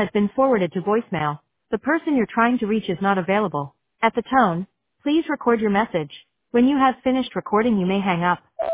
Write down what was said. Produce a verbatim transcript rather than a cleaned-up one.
has been forwarded to voicemail. The person you're trying to reach is not available. At the tone, please record your message. When you have finished recording, you may hang up.